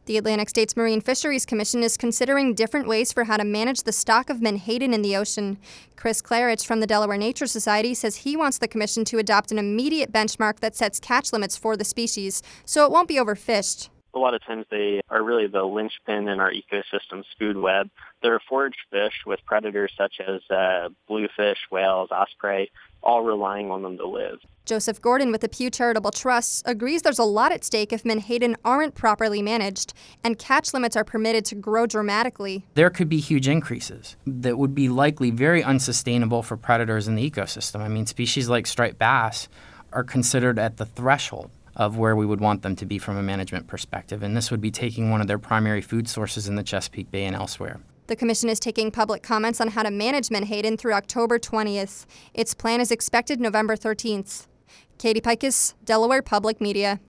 The Atlantic States Marine Fisheries Commission is considering different ways for how to manage the stock of menhaden in the ocean. Chris Klarich from the Delaware Nature Society says he wants the commission to adopt an immediate benchmark that sets catch limits for the species, so it won't be overfished. A lot of times they are really the linchpin in our ecosystem's food web. They're forage fish with predators such as bluefish, whales, osprey, all relying on them to live. Joseph Gordon with the Pew Charitable Trusts agrees there's a lot at stake if menhaden aren't properly managed, and catch limits are permitted to grow dramatically. There could be huge increases that would be likely very unsustainable for predators in the ecosystem. I mean, species like striped bass are considered at the threshold of where we would want them to be from a management perspective, and this would be taking one of their primary food sources in the Chesapeake Bay and elsewhere. The commission is taking public comments on how to manage menhaden through October 20th. Its plan is expected November 13th. Katie Pikus, Delaware Public Media.